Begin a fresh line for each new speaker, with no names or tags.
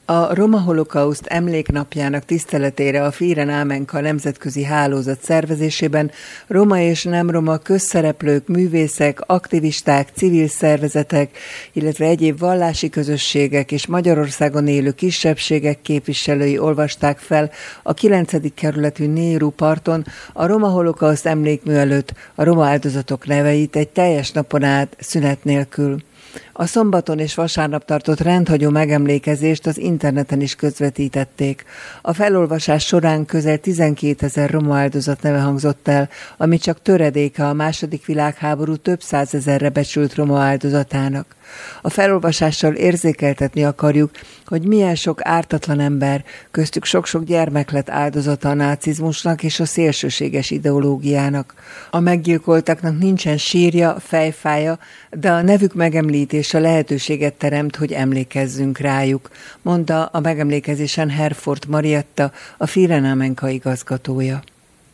A Roma Holokauszt emléknapjának tiszteletére a Firen Ámenka nemzetközi hálózat szervezésében roma és nem roma közszereplők, művészek, aktivisták, civil szervezetek, illetve egyéb vallási közösségek és Magyarországon élő kisebbségek képviselői olvasták fel a 9. kerületű Nehru parton a Roma Holokauszt emlékmű előtt a roma áldozatok neveit egy teljes napon át szünet nélkül. A szombaton és vasárnap tartott rendhagyó megemlékezést az interneten is közvetítették. A felolvasás során közel 12 000 roma áldozat neve hangzott el, ami csak töredéke a II. Világháború több százezerre becsült roma áldozatának. A felolvasással érzékeltetni akarjuk, hogy milyen sok ártatlan ember, köztük sok-sok gyermek lett áldozata a nácizmusnak és a szélsőséges ideológiának. A meggyilkoltaknak nincsen sírja, fejfája, de a nevük megemlítése lehetőséget teremt, hogy emlékezzünk rájuk, mondta a megemlékezésen Herford Marietta, a Firen Ámenka igazgatója.